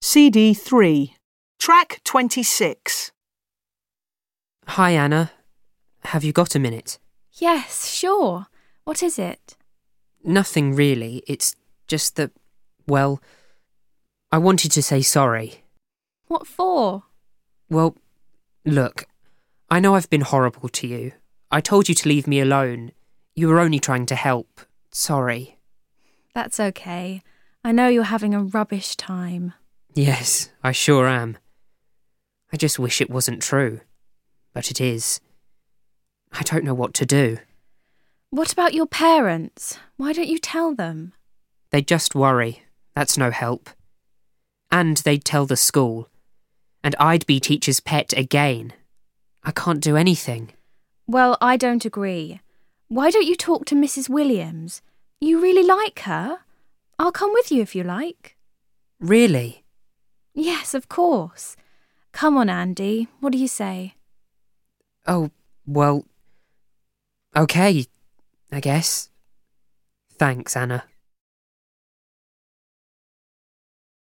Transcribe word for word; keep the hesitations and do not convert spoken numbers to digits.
C D three. Track twenty-six. Hi, Anna. Have you got a minute? Yes, sure. What is it? Nothing really. It's just that, well, I wanted to say sorry. What for? Well, look, I know I've been horrible to you. I told you to leave me alone. You were only trying to help. Sorry. That's okay. I know you're having a rubbish time. Yes, I sure am. I just wish it wasn't true. But it is. I don't know what to do. What about your parents? Why don't you tell them? They'd just worry. That's no help. And they'd tell the school. And I'd be teacher's pet again. I can't do anything. Well, I don't agree. Why don't you talk to Missus Williams? You really like her. I'll come with you if you like. Really? Yes, of course. Come on, Andy. What do you say? Oh, well, okay, I guess. Thanks, Anna.